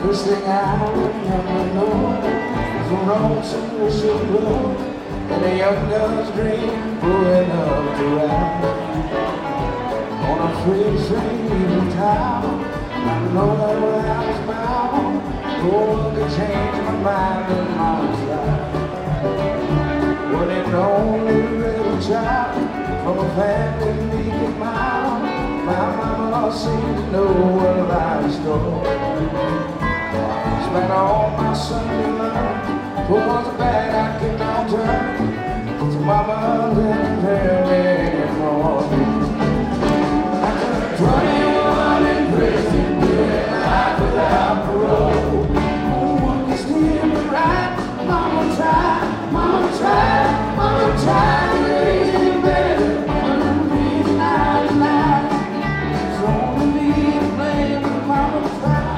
First thing I remember knowing was a lonesome whistle blow and a young girl's dream growing up to ride on a freight train leaving town. I know that where I was bound, no one could change my mind in Mama's life. When an only little child from a family meek and mild, my mama seemed to know what life's story. Spent all my Sunday night, who was bad, I kept on turning, so mama didn't tell me anymore. I turned 21 in prison, doing life without parole. No one can steer me right, mama tried, mama tried, mama tried to raise me better. One reason I denied, it's only me to blame, but mama tried.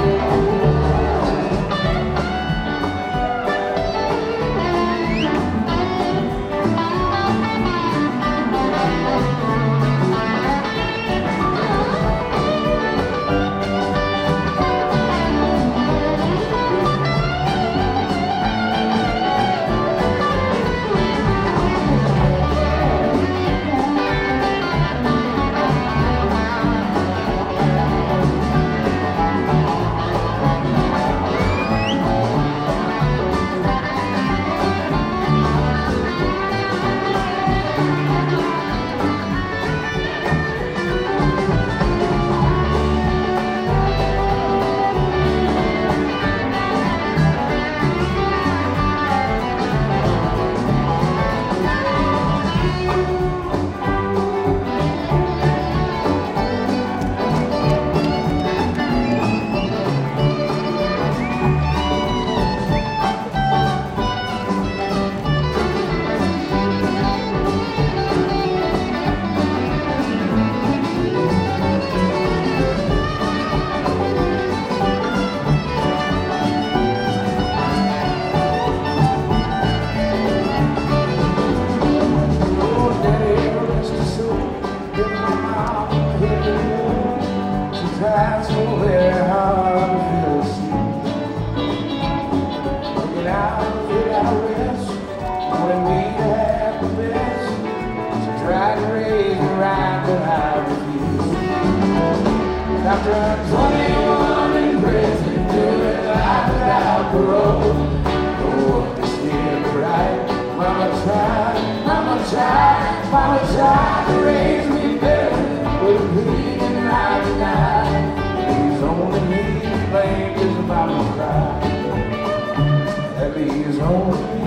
Tries so very hard to feel asleep. Looking out without rest, wanting me to have the best. She tried to raise me right, but I refused. After 21 in prison, doing life without parole, no one can steer me right. Mama tried, mama tried, mama tried to raise me better, but please and I denied. Only me to blame is about my pride. That leaves only